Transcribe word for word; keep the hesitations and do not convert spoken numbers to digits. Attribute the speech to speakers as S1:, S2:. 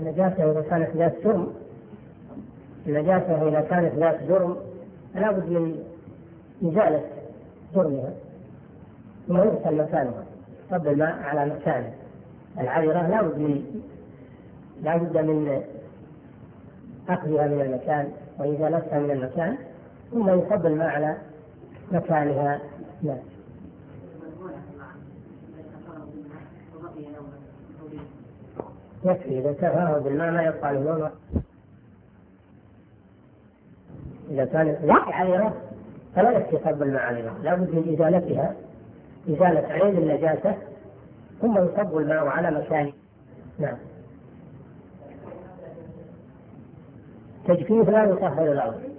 S1: النجاسة إذا كانت ذات جرم، النجاسة إذا كانت ذات جرم لا بد من إزالة جرمها ثم يغسل مكانها، صب الماء على مكانه. العذرة لا بد من لا بد من أخذها من المكان وإزالتها من المكان ثم يصب الماء على مكانها. لا. يكفي إذا كفاه بالماء ما يبقى له لون. إذا كانت عذرة فلا يكفي صب الماء عليها، لا بد من إزالتها، إزالة عين النجاسة ثم يصب الماء على مكانه. نعم. تجفيف لا يطهر الأرض.